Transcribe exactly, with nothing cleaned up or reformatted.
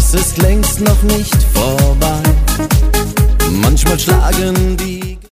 es ist längst noch nicht vorbei. Manchmal schlagen die